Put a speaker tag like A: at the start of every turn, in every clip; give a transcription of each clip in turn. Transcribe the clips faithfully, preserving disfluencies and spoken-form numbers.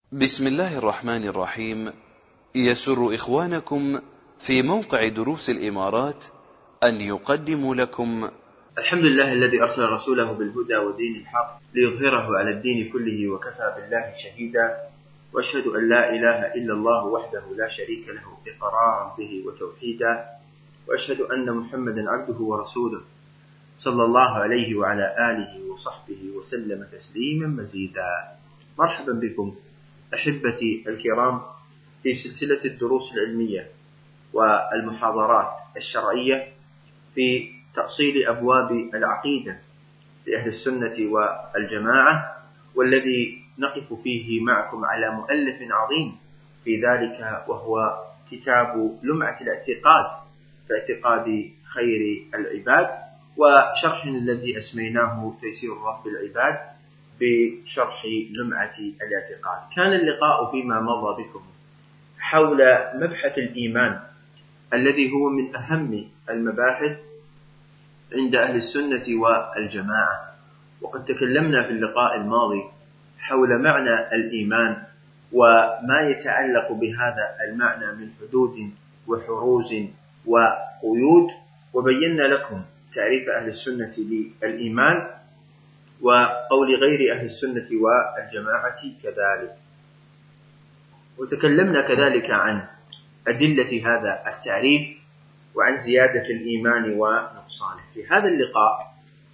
A: بسم الله الرحمن الرحيم. يسر إخوانكم في موقع دروس الإمارات أن يقدموا لكم
B: الحمد لله الذي أرسل رسوله بالهدى ودين الحق ليظهره على الدين كله وكفى بالله شهيدا، وأشهد أن لا إله إلا الله وحده لا شريك له إقرارا به وتوحيدا، وأشهد أن محمدا عبده ورسوله صلى الله عليه وعلى آله وصحبه وسلم تسليما مزيدا. مرحبا بكم أحبتي الكرام في سلسلة الدروس العلمية والمحاضرات الشرعية في تأصيل أبواب العقيدة لأهل السنة والجماعة، والذي نقف فيه معكم على مؤلف عظيم في ذلك، وهو كتاب لمعة الاعتقاد في اعتقاد خير العباد، وشرحنا الذي أسميناه تيسير رب العباد بشرح لمعة الاعتقاد. كان اللقاء فيما مضى بكم حول مبحث الإيمان الذي هو من أهم المباحث عند أهل السنة والجماعة، وقد تكلمنا في اللقاء الماضي حول معنى الإيمان وما يتعلق بهذا المعنى من حدود وحروز وقيود، وبينا لكم تعريف أهل السنة للإيمان وقول غير أهل السنة والجماعة كذلك، وتكلمنا كذلك عن أدلة هذا التعريف وعن زيادة الإيمان ونقصانه. في هذا اللقاء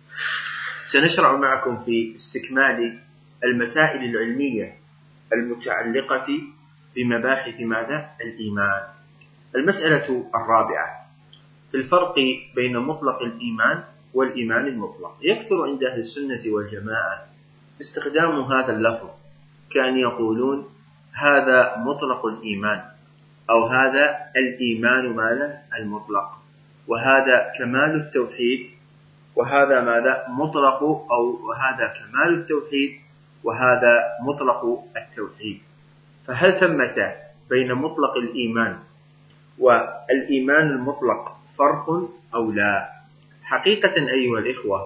B: سنشرع معكم في استكمال المسائل العلمية المتعلقة بمباحث ماذا؟ الإيمان. المسألة الرابعة في الفرق بين مطلق الإيمان والإيمان المطلق. يكثر عند أهل السنة والجماعة استخدام هذا اللفظ، كأن يقولون هذا مطلق الإيمان، أو هذا الإيمان ماذا؟ المطلق، وهذا كمال التوحيد، وهذا ماذا؟ مطلق، أو وهذا كمال التوحيد، وهذا مطلق التوحيد. فهل ثمة بين مطلق الإيمان والإيمان المطلق فرق أو لا؟ حقيقة أيها الإخوة،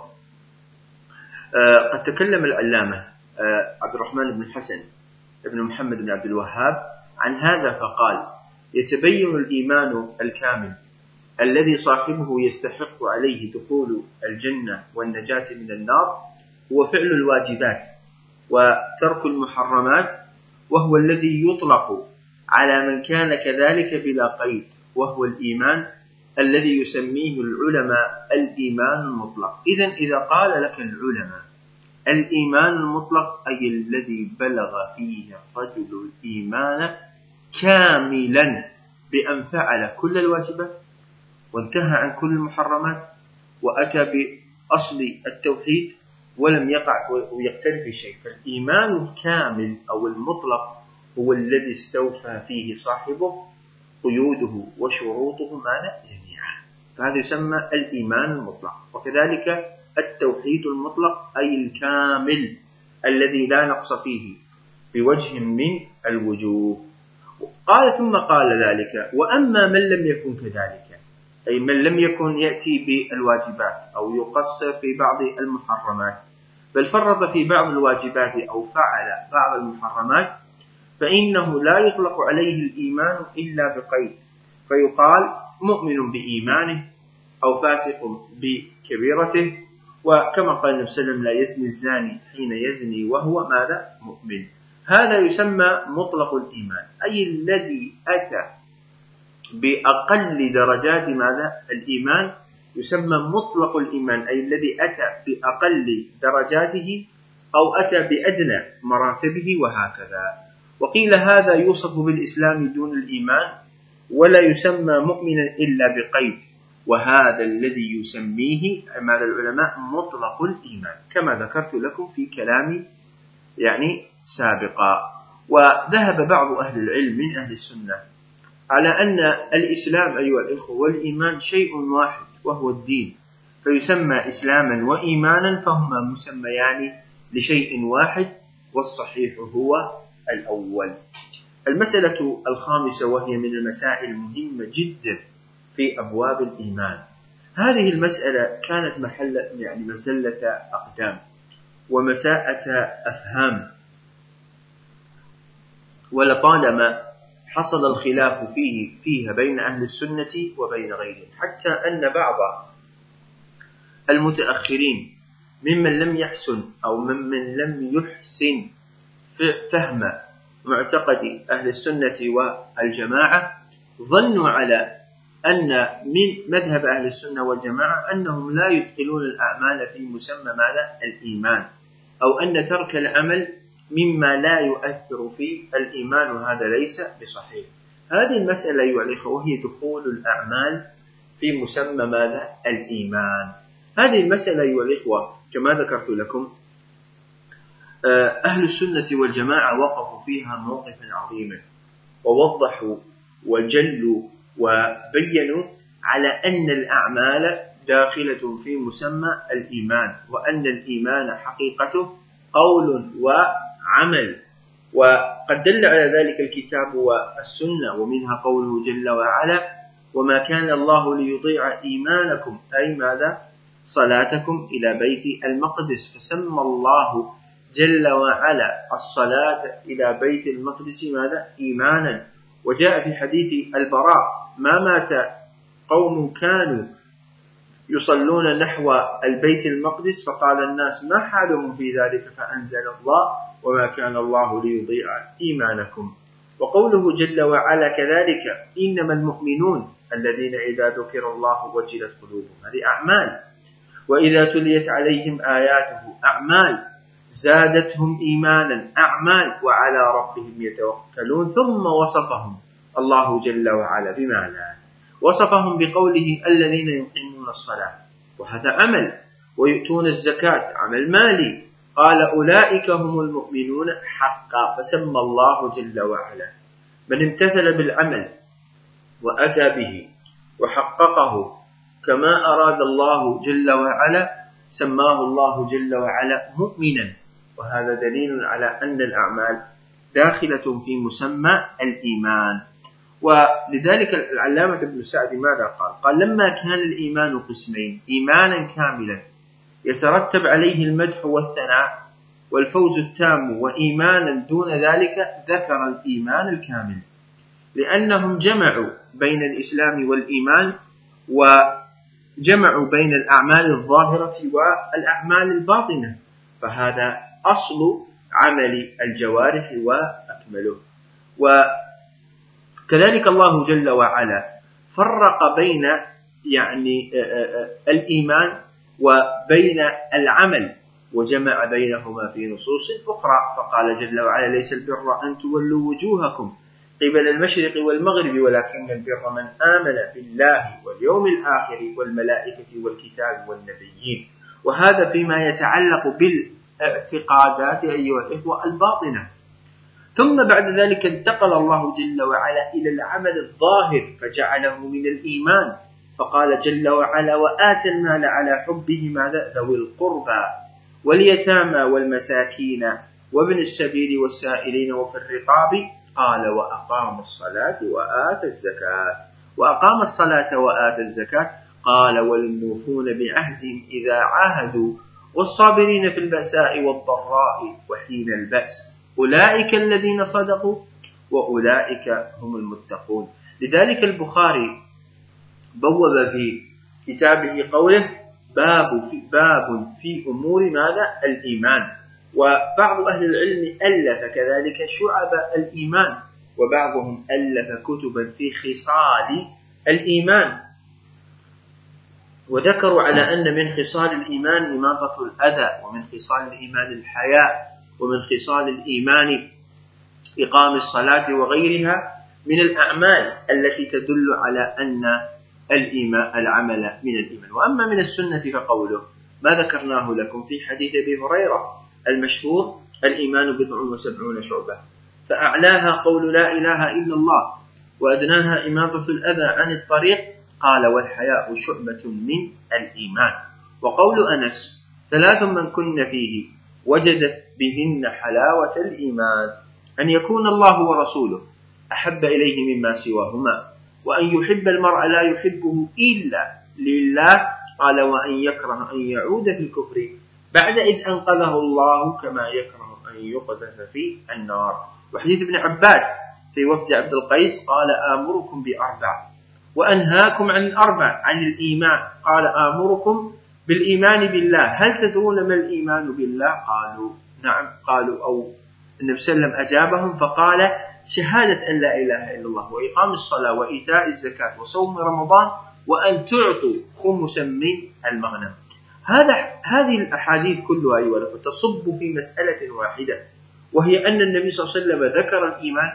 B: آه قد تكلم العلامة آه عبد الرحمن بن حسن بن محمد بن عبد الوهاب عن هذا فقال: يتبين الإيمان الكامل الذي صاحبه يستحق عليه دخول الجنة والنجاة من النار هو فعل الواجبات وترك المحرمات، وهو الذي يطلق على من كان كذلك بلا قيد، وهو الإيمان الذي يسميه العلماء الإيمان المطلق. إذن إذا قال لك العلماء الإيمان المطلق أي الذي بلغ فيه الرجل الإيمان كاملا بأن فعل كل الواجبات وانتهى عن كل المحرمات وأتى بأصل التوحيد ولم يقع ويقترف في شيء، فالإيمان الكامل أو المطلق هو الذي استوفى فيه صاحبه قيوده وشروطه ماذا؟ جميعا. فهذا يسمى الإيمان المطلق. وكذلك التوحيد المطلق أي الكامل الذي لا نقص فيه بوجه من الوجوه. قال ثم قال ذلك: وأما من لم يكن كذلك، أي من لم يكن يأتي بالواجبات أو يقصر في بعض المحرمات، بل فرط في بعض الواجبات أو فعل بعض المحرمات، فإنه لا يطلق عليه الإيمان إلا بقيد، فيقال مؤمن بإيمانه أو فاسق بكبيرته، وكما قال النبي صلى الله عليه وسلم: لا يزني الزاني حين يزني وهو ماذا؟ مؤمن. هذا يسمى مطلق الإيمان، أي الذي أتى بأقل درجات ماذا؟ الإيمان يسمى مطلق الإيمان، أي الذي أتى بأقل درجاته أو أتى بأدنى مراتبه وهكذا. وقيل هذا يوصف بالإسلام دون الإيمان ولا يسمى مؤمنا إلا بقيد، وهذا الذي يسميه ماذا العلماء؟ مطلق الإيمان، كما ذكرت لكم في كلامي يعني سابقا. وذهب بعض أهل العلم من أهل السنة على أن الإسلام أيها الإخوة والإيمان شيء واحد وهو الدين، فيسمى إسلاما وإيمانا، فهما مسميان لشيء واحد، والصحيح هو الأول. المسألة الخامسة، وهي من المسائل المهمة جدا في أبواب الإيمان، هذه المسألة كانت محل يعني مزلة أقدام ومساءة أفهام ولطالما حصل الخلاف فيه فيها بين أهل السنة وبين غيرهم، حتى أن بعض المتأخرين ممن لم يحسن أو ممن لم يحسن فهم معتقد أهل السنة والجماعة ظنوا على أن من مذهب أهل السنة والجماعة أنهم لا يدخلون الأعمال في مسمى ماذا؟ الإيمان، أو أن ترك العمل مما لا يؤثر في الإيمان، وهذا ليس بصحيح. هذه المسألة أيها الأخوة وهي دخول الأعمال في مسمى ماذا؟ الإيمان. هذه المسألة أيها الأخوة كما ذكرت لكم أهل السنة والجماعة وقفوا فيها موقفا عظيما، ووضحوا وجلوا وبينوا على أن الأعمال داخلة في مسمى الإيمان، وأن الإيمان حقيقته قول وعمل، وقد دل على ذلك الكتاب والسنة، ومنها قوله جل وعلا: وما كان الله ليضيع إيمانكم، أي ماذا؟ صلاتكم إلى بيت المقدس. فسمى الله جل وعلا الصلاة إلى بيت المقدس ماذا؟ إيمانا. وجاء في حديث البراء: ما مات قوم كانوا يصلون نحو البيت المقدس فقال الناس ما حالهم في ذلك، فأنزل الله: وما كان الله ليضيع إيمانكم. وقوله جل وعلا كذلك: إنما المؤمنون الذين إذا ذكر الله وجلت قلوبهم، هذه أعمال. وإذا تليت عليهم آياته أعمال، زادتهم إيمانا أعمال، وعلى ربهم يتوكلون. ثم وصفهم الله جل وعلا بماذا؟ وصفهم بقوله: الذين يقيمون الصلاة، وهذا عمل، ويؤتون الزكاة، عمل مالي. قال: أولئك هم المؤمنون حقا. فسمى الله جل وعلا من امتثل بالعمل وأتى به وحققه كما أراد الله جل وعلا، سماه الله جل وعلا مؤمنا. وهذا دليل على أن الأعمال داخلة في مسمى الإيمان. ولذلك العلامة ابن سعد ماذا قال؟ قال: لما كان الإيمان قسمين: إيمانا كاملا يترتب عليه المدح والثناء والفوز التام، وإيمانا دون ذلك، ذكر الإيمان الكامل، لأنهم جمعوا بين الإسلام والإيمان، وجمعوا بين الأعمال الظاهرة والأعمال الباطنة، فهذا أصل عمل الجوارح وأكمله. وكذلك الله جل وعلا فرق بين يعني الإيمان وبين العمل، وجمع بينهما في نصوص أخرى، فقال جل وعلا: ليس البر أن تولوا وجوهكم قبل المشرق والمغرب ولكن البر من آمن بالله واليوم الآخر والملائكة والكتاب والنبيين. وهذا فيما يتعلق بالاعتقادات أيها الإخوة الباطنة. ثم بعد ذلك انتقل الله جل وعلا إلى العمل الظاهر فجعله من الإيمان، فقال جل وعلا: وآتى المال على حبه ماذا؟ ذوي القربى واليتامى والمساكين وابن السبيل والسائلين وفي الرقاب. قال: وأقام الصلاة وآتى الزكاة. وأقام الصلاة وآتى الزكاة. قال: والموفون بعهدهم إذا عاهدوا والصابرين في البأساء والضراء وحين البأس، أولئك الذين صدقوا وأولئك هم المتقون. لذلك البخاري بوب في كتابه قوله: باب في, باب في أمور ماذا؟ الإيمان. وبعض أهل العلم ألف كذلك شعب الإيمان، وبعضهم ألف كتبا في خصال الإيمان، وذكروا على أن من خصال الإيمان إماطة الأذى، ومن خصال الإيمان الحياء، ومن خصال الإيمان إقام الصلاة وغيرها من الأعمال التي تدل على أن الإيمان العمل من الإيمان. وأما من السنة فقوله ما ذكرناه لكم في حديث أبي هريرة المشهور: الإيمان بضع وسبعون شعبة، فأعلاها قول لا إله إلا الله، وأدناها إماطة الأذى عن الطريق. قال: والحياء شعبة من الإيمان. وقول أنس: ثلاث من كن فيه وجدت بهن حلاوة الإيمان: أن يكون الله ورسوله أحب إليه مما سواهما، وأن يحب المرء لا يحبه إلا لله. قال: وأن يكره أن يعود في الكفر بعد إذ أنقذه الله، كما يكره أن يقذف في النار. وحديث ابن عباس في وفد عبد القيس قال آمركم بأربع وأنهاكم عن أربع عن الإيمان، قال آمركم بالإيمان بالله، هل تدرون ما الإيمان بالله؟ قالوا نعم، قالوا أو النبي صلى الله عليه وسلم أجابهم فقال شهادة أن لا إله إلا الله وإقام الصلاة وإيتاء الزكاة وصوم رمضان وأن تعطوا خمسا من المغنم. هذا هذه الأحاديث كلها أيها الأخوة تصب في مسألة واحدة، وهي أن النبي صلى الله عليه وسلم ذكر الإيمان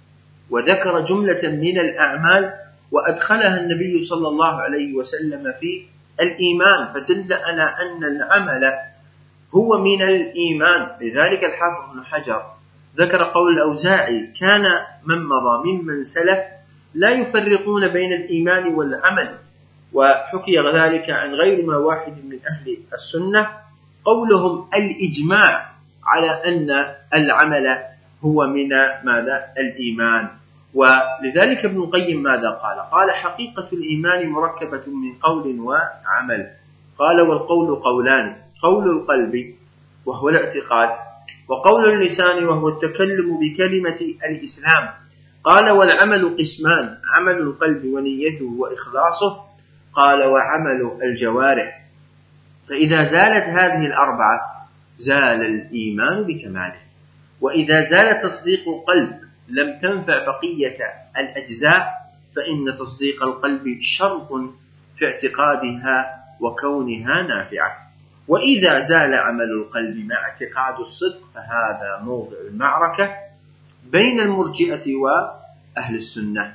B: وذكر جملة من الأعمال وأدخلها النبي صلى الله عليه وسلم في الإيمان، فدل على أن العمل هو من الإيمان. لذلك الحافظ ابن حجر ذكر قول الأوزاعي كان من مضى ممن سلف لا يفرقون بين الإيمان والعمل، وحكي ذلك عن غير ما واحد من أهل السنة قولهم الإجماع على أن العمل هو من ماذا؟ الإيمان. ولذلك ابن القيم ماذا قال؟ قال حقيقة الإيمان مركبة من قول وعمل. قال والقول قولان، قول القلب وهو الاعتقاد، وقول اللسان وهو التكلم بكلمة الإسلام. قال والعمل قسمان، عمل القلب ونيته وإخلاصه، قال وعمل الجوارح. فإذا زالت هذه الأربعة زال الإيمان بكماله، وإذا زال تصديق القلب لم تنفع بقية الأجزاء، فإن تصديق القلب شرط في اعتقادها وكونها نافعة. وإذا زال عمل القلب مع اعتقاد الصدق فهذا موضع المعركة بين المرجئة وأهل السنة.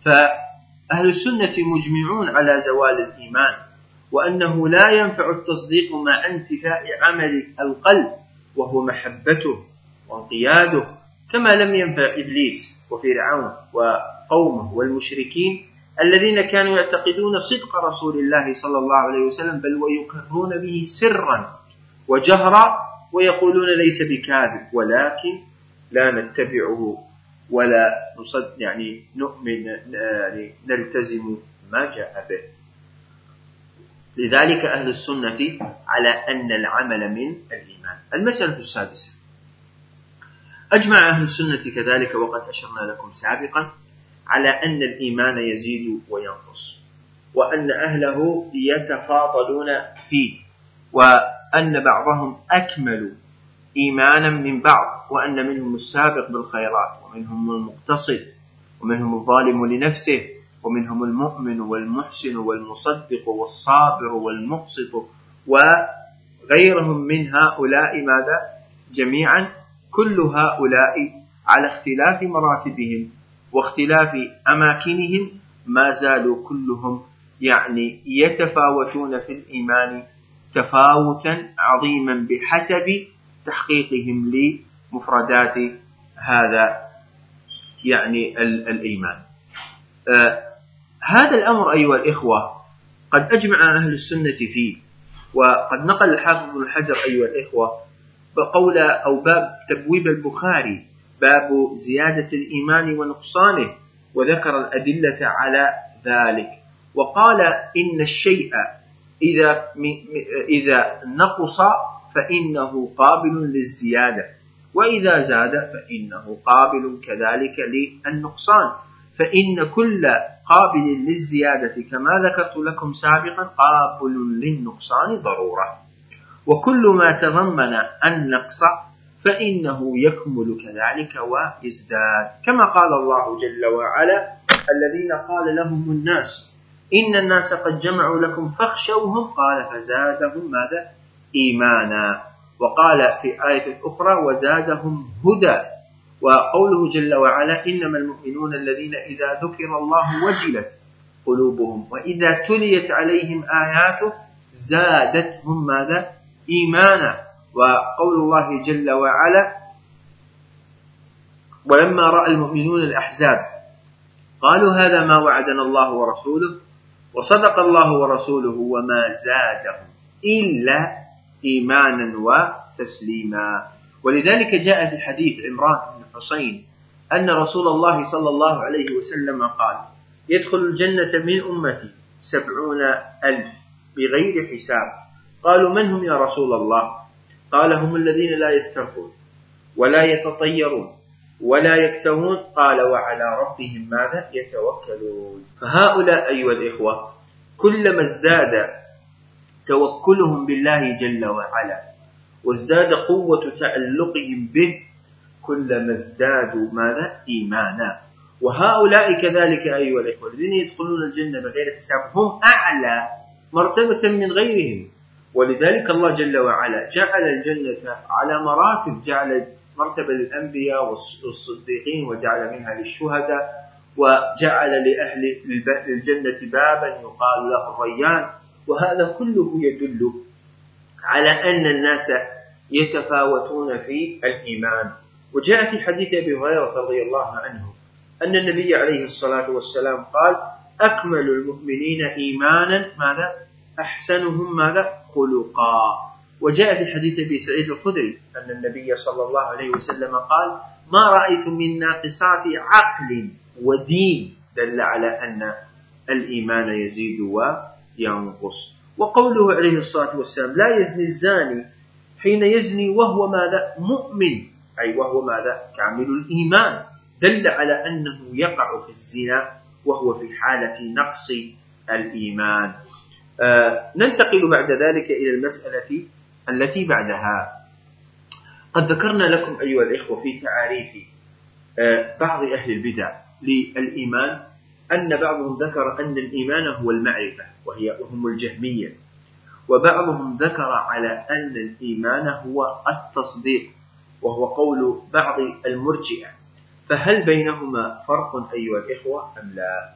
B: فأهل السنة مجمعون على زوال الإيمان، وأنه لا ينفع التصديق مع انتفاء عمل القلب وهو محبته وانقياده، كما لم ينفع إبليس وفرعون وقومه والمشركين الذين كانوا يعتقدون صدق رسول الله صلى الله عليه وسلم، بل ويقرون به سرا وجهرا ويقولون ليس بكاذب، ولكن لا نتبعه ولا نصد يعني نؤمن يعني نلتزم ما جاء به. لذلك أهل السنة على أن العمل من الإيمان. المسألة السادسة، أجمع أهل السنة كذلك وقد أشرنا لكم سابقا على أن الإيمان يزيد وينقص، وأن أهله يتفاضلون فيه، وأن بعضهم أكمل إيمانا من بعض، وأن منهم السابق بالخيرات ومنهم المقتصد ومنهم الظالم لنفسه ومنهم المؤمن والمحسن والمصدق والصابر والمقسط وغيرهم من هؤلاء ماذا؟ جميعا كل هؤلاء على اختلاف مراتبهم واختلاف أماكنهم ما زالوا كلهم يعني يتفاوتون في الإيمان تفاوتا عظيما بحسب تحقيقهم لمفردات هذا يعني الإيمان. آه هذا الأمر أيها الإخوة قد أجمع أهل السنة فيه، وقد نقل الحافظ ابن حجر أيها الإخوة بقول أو باب تبويب البخاري باب زيادة الإيمان ونقصانه، وذكر الأدلة على ذلك، وقال إن الشيء إذا إذا نقص فإنه قابل للزيادة، وإذا زاد فإنه قابل كذلك للنقصان، فإن كل قابل للزيادة كما ذكرت لكم سابقا قابل للنقصان ضرورة، وكل ما تضمن النقص فإنه يكمل كذلك ويزداد، كما قال الله جل وعلا الذين قال لهم الناس إن الناس قد جمعوا لكم فاخشوهم قال فزادهم ماذا؟ إيمانا. وقال في آية أخرى وزادهم هدى. وقوله جل وعلا إنما المؤمنون الذين إذا ذكر الله وجلت قلوبهم وإذا تليت عليهم آياته زادتهم ماذا؟ إيمانا. وقول الله جل وعلا ولما رأى المؤمنون الأحزاب قالوا هذا ما وعدنا الله ورسوله وصدق الله ورسوله وما زادهم إلا إيمانا وتسليما. ولذلك جاء في حديث عمران بن حسين أن رسول الله صلى الله عليه وسلم قال يدخل الجنة من أمتي سبعون ألف بغير حساب. قالوا من هم يا رسول الله؟ قال هم الذين لا يسترقون ولا يتطيرون ولا يكتوون. قال وعلى ربهم ماذا يتوكلون. فهؤلاء أيها الإخوة كلما ازداد توكلهم بالله جل وعلا وازداد قوة تعلقهم به كلما ازدادوا ماذا إيمانا. وهؤلاء كذلك أيها الإخوة الذين يدخلون الجنة بغير حساب هم أعلى مرتبة من غيرهم. ولذلك الله جل وعلا جعل الجنة على مراتب، جعل مرتبة للأنبياء والصديقين وجعل منها للشهداء، وجعل لأهل الجنة بابا يقال له الريان. وهذا كله يدل على أن الناس يتفاوتون في الإيمان. وجاء في حديث أبي هريرة رضي الله عنه أن النبي عليه الصلاة والسلام قال أكمل المؤمنين إيمانا ماذا أحسنهم ماذا خلقا. وجاء في حديث أبي سعيد الخدري أن النبي صلى الله عليه وسلم قال ما رأيت من ناقصات عقل ودين دل على أن الإيمان يزيد وينقص. وقوله عليه الصلاة والسلام لا يزني الزاني حين يزني وهو ماذا مؤمن، أي وهو ماذا كامل الإيمان، دل على أنه يقع في الزنا وهو في حالة نقص الإيمان. آه ننتقل بعد ذلك إلى المسألة التي بعدها. قد ذكرنا لكم أيها الإخوة في تعاريف آه بعض أهل البدع للإيمان أن بعضهم ذكر أن الإيمان هو المعرفة وهي وهم الجهمية، وبعضهم ذكر على أن الإيمان هو التصديق وهو قول بعض المرجئة. فهل بينهما فرق أيها الإخوة أم لا؟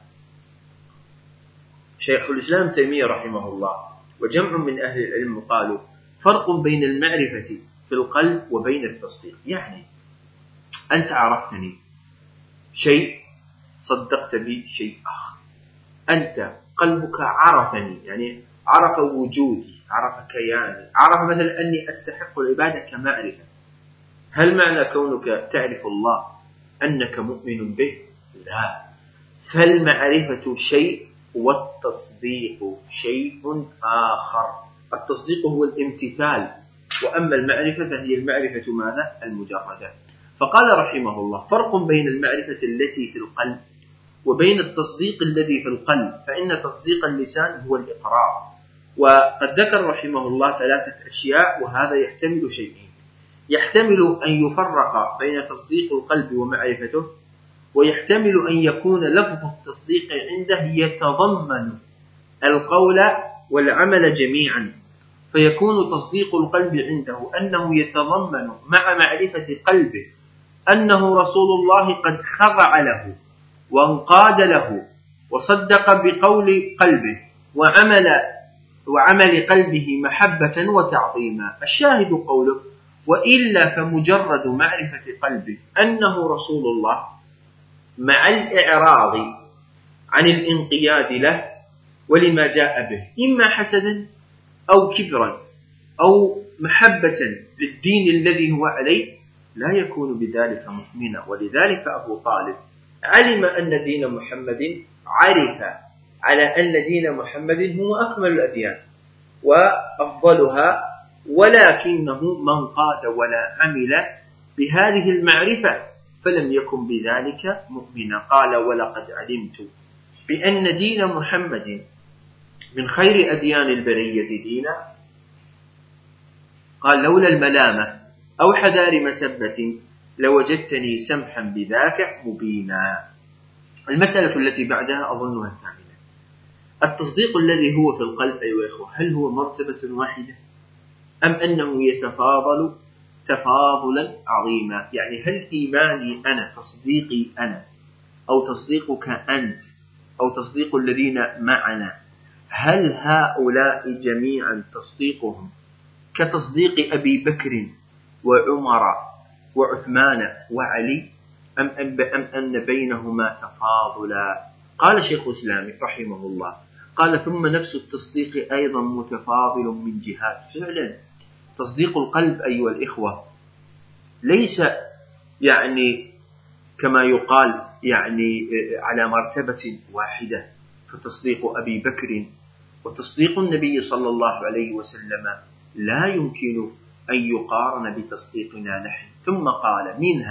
B: شيخ الإسلام تيمية رحمه الله وجمع من أهل العلم قالوا فرق بين المعرفة في القلب وبين التصديق. يعني أنت عرفتني شيء صدقت بي شيء آخر، أنت قلبك عرفني يعني عرف وجودي، عرف كياني، عرف مثلا أني أستحق العبادة كمعرفة. هل معنى كونك تعرف الله أنك مؤمن به؟ لا. فالمعرفة شيء والتصديق شيء آخر. التصديق هو الامتثال، وأما المعرفة فهي المعرفة ماذا؟ المجردة. فقال رحمه الله فرق بين المعرفة التي في القلب وبين التصديق الذي في القلب، فإن تصديق اللسان هو الإقرار. وقد ذكر رحمه الله ثلاثة أشياء، وهذا يحتمل شيئين: يحتمل أن يفرق بين تصديق القلب ومعرفته، ويحتمل أن يكون لفظ التصديق عنده يتضمن القول والعمل جميعا، فيكون تصديق القلب عنده أنه يتضمن مع معرفة قلبه أنه رسول الله قد خضع له وانقاد له وصدق بقول قلبه وعمل وعمل قلبه محبة وتعظيما. الشاهد قوله وإلا فمجرد معرفة قلبه أنه رسول الله مع الإعراض عن الانقياد له ولما جاء به إما حسدا أو كبرا أو محبة للدين الذي هو عليه لا يكون بذلك مؤمنا. ولذلك أبو طالب علم أن دين محمد، عرف على أن دين محمد هو أكمل الأديان وأفضلها، ولكنه من قاد ولا عمل بهذه المعرفة فلم يكن بذلك مؤمنا. قال ولقد علمت بأن دين محمد من خير أديان البرية دينا، قال لولا الملامة أو حذار مسبة لوجدتني سمحا بذاك مبينا. المسألة التي بعدها أظنها الثامنة: التصديق الذي هو في القلب أيها الأخوة هل هو مرتبة واحدة أم أنه يتفاضل تفاضلا عظيما؟ يعني هل إيماني أنا، تصديقي أنا، أو تصديقك أنت، أو تصديق الذين معنا، هل هؤلاء جميعا تصديقهم كتصديق أبي بكر وعمر وعثمان وعلي أم أم أن بينهما تفاضلا؟ قال شيخ الإسلام رحمه الله قال ثم نفس التصديق أيضا متفاضل من جهات. فعلا تصديق القلب أيها الإخوة ليس يعني كما يقال يعني على مرتبة واحدة، فتصديق أبي بكر وتصديق النبي صلى الله عليه وسلم لا يمكن أن يقارن بتصديقنا نحن. ثم قال منها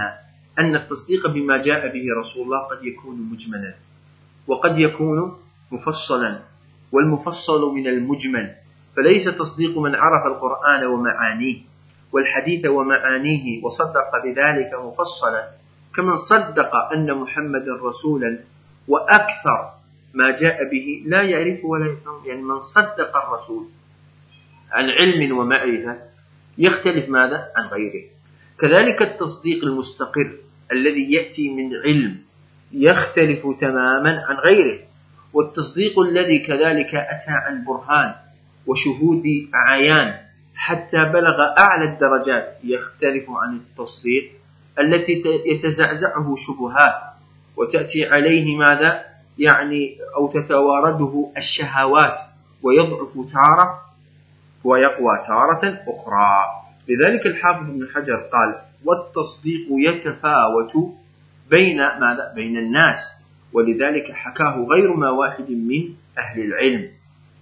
B: أن التصديق بما جاء به رسول الله قد يكون مجملا وقد يكون مفصلا، والمفصل من المجمل، فليس تصديق من عرف القرآن ومعانيه والحديث ومعانيه وصدق بذلك مفصلا كمن صدق أن محمد رسولا وأكثر ما جاء به لا يعرف ولا يفهم. يعني من صدق الرسول عن علم ومعرفة يختلف ماذا عن غيره. كذلك التصديق المستقر الذي يأتي من علم يختلف تماما عن غيره، والتصديق الذي كذلك أتى عن برهان وشهود عيان حتى بلغ أعلى الدرجات يختلف عن التصديق التي يتزعزعه شبهات وتأتي عليه ماذا يعني أو تتوارده الشهوات ويضعف تارة ويقوى تارة أخرى. لذلك الحافظ ابن حجر قال والتصديق يتفاوت بين ماذا بين الناس، ولذلك حكاه غير ما واحد من أهل العلم.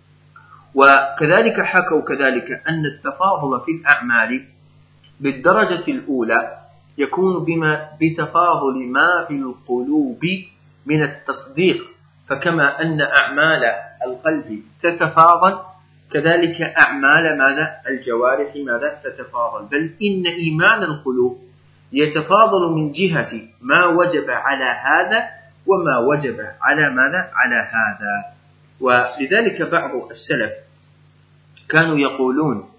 B: وكذلك حكوا كذلك أن التفاضل في الأعمال بالدرجة الأولى يكون بما بتفاضل ما في القلوب من التصديق، فكما أن أعمال القلب تتفاضل كذلك أعمال ماذا الجوارح ماذا تتفاضل، بل إن إيمان القلوب يتفاضل من جهة ما وجب على هذا وما وجب على ماذا على هذا. ولذلك بعض السلف كانوا يقولون،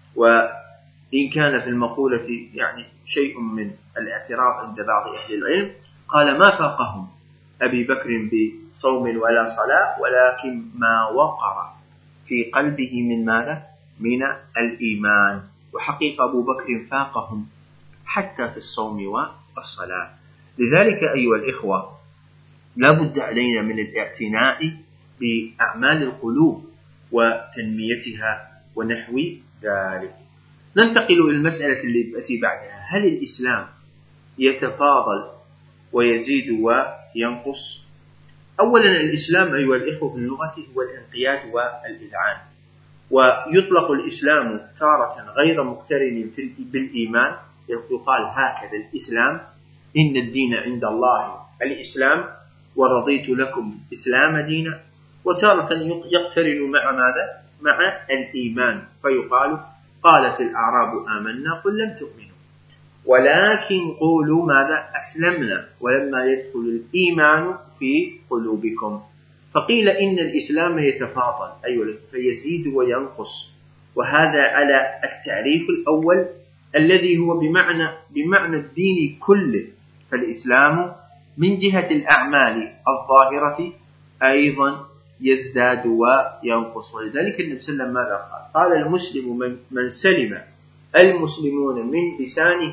B: وإن كان في المقولة يعني شيء من الاعتراض عند بعض أهل العلم، قال ما فاقهم أبي بكر بصوم ولا صلاة ولكن ما وقر في قلبه من ماذا من الإيمان. وحقيقة أبو بكر فاقهم حتى في الصوم والصلاة. لذلك أيها الإخوة لا بد علينا من الاعتناء بأعمال القلوب وتنميتها ونحو ذلك. ننتقل إلى المسألة التي بعدها، هل الإسلام يتفاضل ويزيد وينقص؟ أولا الإسلام أيها الإخوة في اللغة هو الانقياد والإذعان، ويطلق الإسلام تارة غير مقترن بالإيمان، يقال هكذا الإسلام إن الدين عند الله الإسلام ورضيت لكم إسلام دينا، وتارة يقترن مع ماذا مع الإيمان فيقال قالت الأعراب آمنا قل لم تؤمنوا ولكن قولوا ماذا أسلمنا ولما يدخل الإيمان في قلوبكم. فقيل إن الإسلام يتفاضل أيوة فيزيد وينقص، وهذا على التعريف الأول الذي هو بمعنى بمعنى الدين كله. فالإسلام من جهة الأعمال الظاهرة أيضا يزداد وينقص، ولذلك النبي صلى الله عليه وسلم ماذا قال؟ قال المسلم من, من سلم المسلمون من لسانه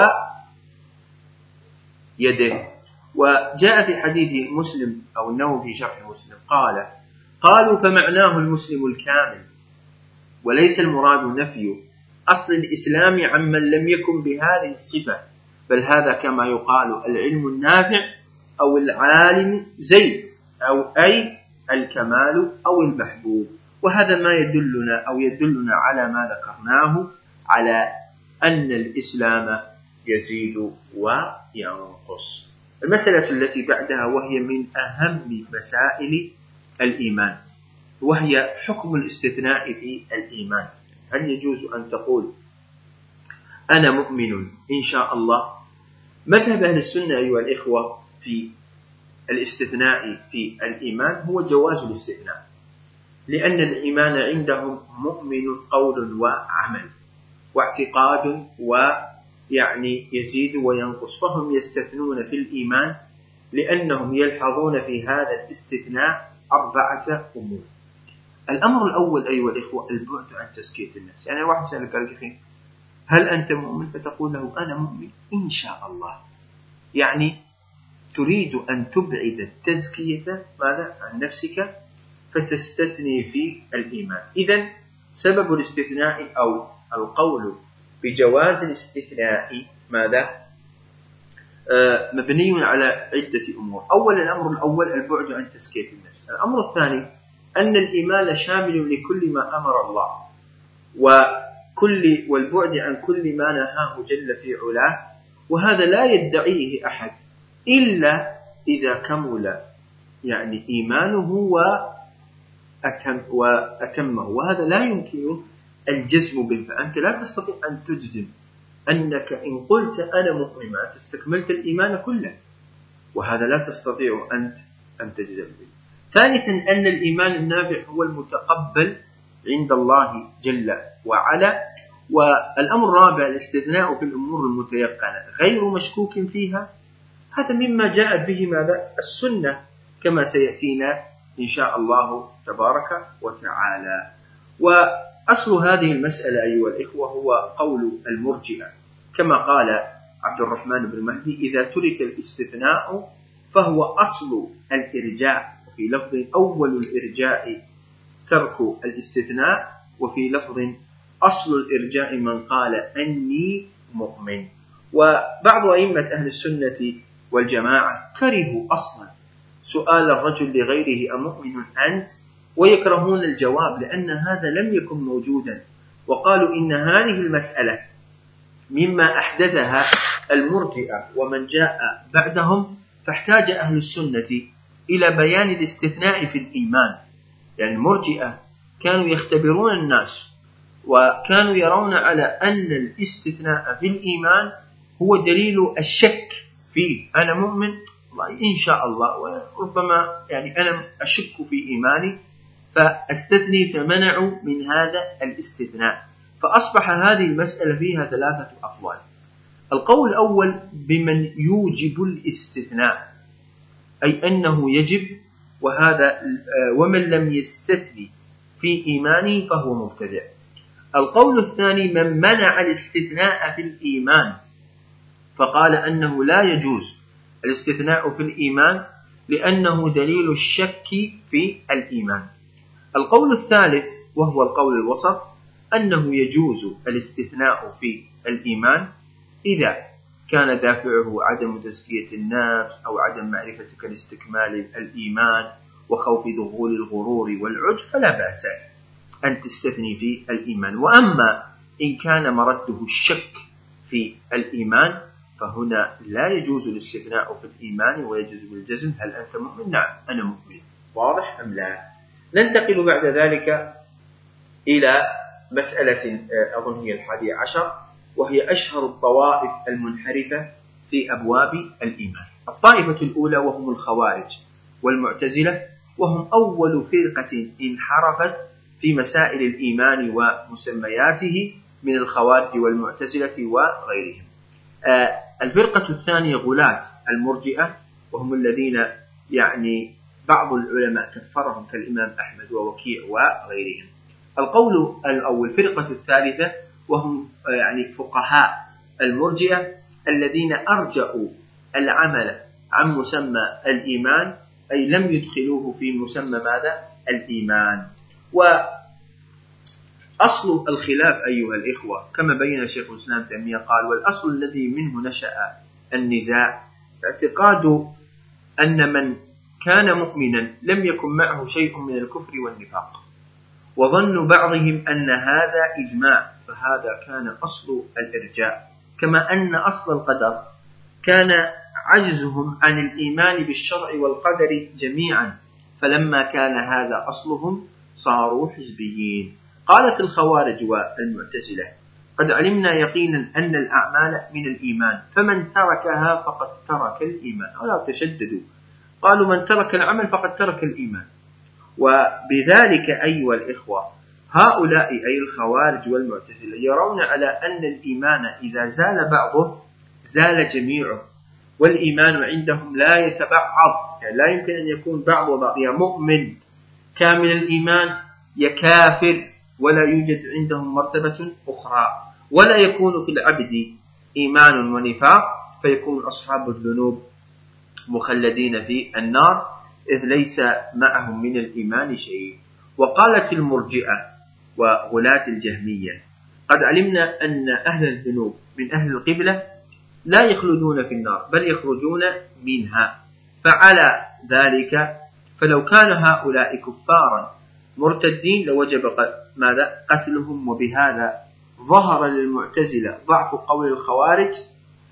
B: ويده. وجاء في حديث مسلم أو النووي في شرح مسلم قال قالوا فمعناه المسلم الكامل، وليس المراد نفي أصل الإسلام عمن لم يكن بهذه الصفة، بل هذا كما يقال العلم النافع أو العالم زيد أو أي الكمال أو المحبوب. وهذا ما يدلنا أو يدلنا على ما ذكرناه على أن الإسلام يزيد وينقص. المسألة التي بعدها وهي من أهم مسائل الإيمان، وهي حكم الاستثناء في الإيمان. هل يجوز أن تقول أنا مؤمن إن شاء الله؟ مذهب أهل السنة أيها الإخوة في الاستثناء في الإيمان هو جواز الاستثناء، لأن الإيمان عندهم مؤمن قول وعمل واعتقاد ويعني يزيد وينقص، فهم يستثنون في الإيمان لأنهم يلحظون في هذا الاستثناء أربعة أمور. الأمر الأول أيها الإخوة البعد عن تزكية النفس. يعني واحد سألك قال لك هل أنت مؤمن؟ فتقول له أنا مؤمن إن شاء الله، يعني تريد أن تبعد التزكية ماذا عن نفسك فتستثني في الإيمان. إذن سبب الاستثناء أو القول بجواز الاستثناء ماذا آه مبني على عدة أمور. أولا الأمر الأول البعد عن تزكية النفس. الأمر الثاني أن الإيمان شامل لكل ما أمر الله وكل والبعد عن كل ما نهاه جل في علاه وهذا لا يدعيه أحد إلا إذا كمل يعني إيمانه وأتم وأتمه، وهذا لا يمكن الجزم به. فأنت لا تستطيع أن تجزم أنك إن قلت أنا مؤمن ما استكملت الإيمان كله، وهذا لا تستطيع أن أن تجزم به. ثالثا أن الإيمان النافع هو المتقبل عند الله جل وعلا. والأمر الرابع الاستثناء في الأمور المتيقنة غير مشكوك فيها، هذا مما جاءت به ماذا؟ السنة، كما سيأتينا إن شاء الله تبارك وتعالى. وأصل هذه المسألة أيها الإخوة هو قول المرجئة، كما قال عبد الرحمن بن مهدي: إذا ترك الاستثناء فهو أصل الإرجاء، وفي لفظ أول الإرجاء ترك الاستثناء، وفي لفظ أصل الإرجاء من قال أني مؤمن. وبعض أئمة أهل السنة والجماعة كرهوا أصلا سؤال الرجل لغيره أمؤمن أنت، ويكرهون الجواب لأن هذا لم يكن موجودا، وقالوا إن هذه المسألة مما أحدثها المرجئة ومن جاء بعدهم، فاحتاج أهل السنة إلى بيان الاستثناء في الإيمان. يعني المرجئة كانوا يختبرون الناس، وكانوا يرون على أن الاستثناء في الإيمان هو دليل الشك فيه. أنا مؤمن إن شاء الله، وربما يعني أنا أشك في إيماني فأستثني، فمنعوا من هذا الاستثناء. فأصبح هذه المسألة فيها ثلاثة أقوال. القول الأول بمن يوجب الاستثناء، أي أنه يجب، وهذا ومن لم يستثني في إيمانه فهو مبتدع. القول الثاني من منع الاستثناء في الإيمان، فقال أنه لا يجوز الاستثناء في الإيمان لأنه دليل الشك في الإيمان. القول الثالث وهو القول الوسط أنه يجوز الاستثناء في الإيمان إذا كان دافعه عدم تزكية النفس أو عدم معرفتك لاستكمال الإيمان وخوف دخول الغرور والعجب، فلا بأس أن تستثني في الإيمان. وأما إن كان مرده الشك في الإيمان فهنا لا يجوز الاستثناء في الإيمان ويجوز بالجزم. هل أنت مؤمن؟ نعم أنا مؤمن. واضح أم لا؟ ننتقل بعد ذلك إلى مسألة أظن هي الحادية عشر، وهي أشهر الطوائف المنحرفة في أبواب الإيمان. الطائفة الأولى وهم الخوارج والمعتزلة، وهم أول فرقة انحرفت في مسائل الإيمان ومسمياته من الخوارج والمعتزلة وغيرهم. آه الفرقة الثانية غلاة المرجئة، وهم الذين يعني بعض العلماء كفرهم كالإمام أحمد ووكيع وغيرهم. القول الأول الفرقة الثالثة وهم آه يعني فقهاء المرجئة الذين أرجأوا العمل عن مسمى الإيمان، أي لم يدخلوه في مسمى ماذا؟ الإيمان. وأصل الخلاف أيها الإخوة كما بين شيخ الإسلام تيمية قال: والأصل الذي منه نشأ النزاع اعتقاد أن من كان مؤمنا لم يكن معه شيء من الكفر والنفاق، وظن بعضهم أن هذا إجماع، فهذا كان أصل الإرجاء. كما أن أصل القدر كان عجزهم عن الإيمان بالشرع والقدر جميعا، فلما كان هذا أصلهم صاروا حزبيين. قالت الخوارج والمعتزلة: قد علمنا يقينا أن الأعمال من الإيمان، فمن تركها فقد ترك الإيمان. ولا تشددوا، قالوا من ترك العمل فقد ترك الإيمان. وبذلك أيها الإخوة هؤلاء أي الخوارج والمعتزلة يرون على أن الإيمان إذا زال بعضه زال جميعه، والإيمان عندهم لا يتبعض، يعني لا يمكن أن يكون بعض وبعض، يا مؤمن كامل الإيمان يا كافر، ولا يوجد عندهم مرتبة أخرى. ولا يكون في العبد إيمان ونفاق فيكون أصحاب الذنوب مخلدين في النار، إذ ليس معهم من الإيمان شيء. وقالت المرجئة وغلاة الجهمية: قد علمنا أن أهل الذنوب من أهل القبلة لا يخلدون في النار بل يخرجون منها، فعلى ذلك فلو كان هؤلاء كفارا مرتدين لوجب ماذا؟ قتلهم. وبهذا ظهر للمعتزلة ضعف قول الخوارج،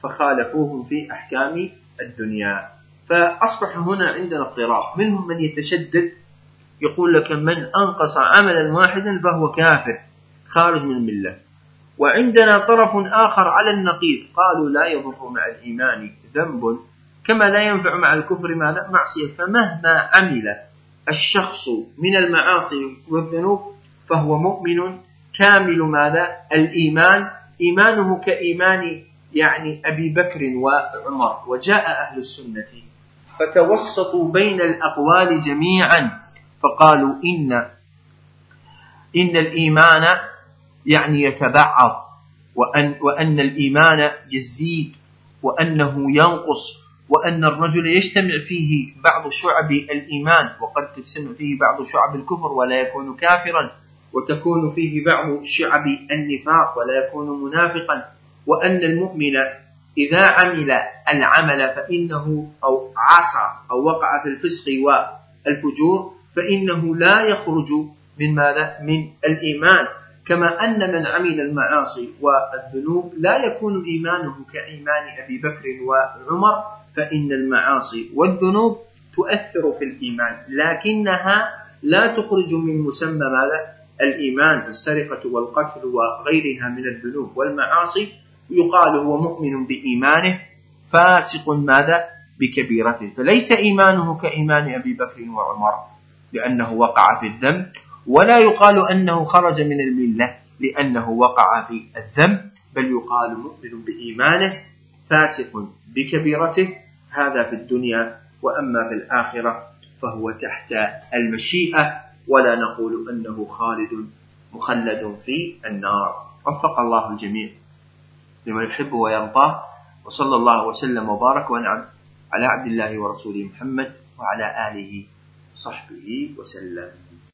B: فخالفوهم في أحكام الدنيا. فأصبح هنا عندنا اضطراب، منهم من يتشدد يقول لك من أنقص عملا واحدا فهو كافر خارج من الملة، وعندنا طرف آخر على النقيض قالوا لا يضر مع الإيمان ذنب كما لا ينفع مع الكفر معصية، فمهما عمل الشخص من المعاصي والذنوب فهو مؤمن كامل ماذا؟ الإيمان، إيمانه كإيمان يعني أبي بكر وعمر. وجاء أهل السنة فتوسطوا بين الأقوال جميعا فقالوا إن إن الإيمان يعني يتبعض، وأن, وأن الإيمان يزيد وأنه ينقص، وأن الرجل يجتمع فيه بعض شعب الإيمان وقد تجتمع فيه بعض شعب الكفر ولا يكون كافرا، وتكون فيه بعض شعب النفاق ولا يكون منافقا، وأن المؤمن إذا عمل العمل فإنه أو عصى أو وقع في الفسق والفجور فإنه لا يخرج من ماذا؟ من الإيمان، كما أن من عمل المعاصي والذنوب لا يكون إيمانه كإيمان أبي بكر وعمر، فإن المعاصي والذنوب تؤثر في الإيمان لكنها لا تخرج من مسمى ماذا؟ الإيمان، السرقة والقتل وغيرها من الذنوب والمعاصي يقال هو مؤمن بإيمانه فاسق ماذا؟ بكبيرته، فليس إيمانه كإيمان أبي بكر وعمر لأنه وقع في الذنب، ولا يقال أنه خرج من الملة لأنه وقع في الذنب، بل يقال مؤمن بإيمانه فاسق بكبيرته، هذا في الدنيا. وأما في الآخرة فهو تحت المشيئة، ولا نقول أنه خالد مخلد في النار. وفق الله الجميع لما يحب ويرضاه، وصلى الله وسلم وبارك ونعم على عبد الله ورسوله محمد وعلى آله وصحبه وسلم.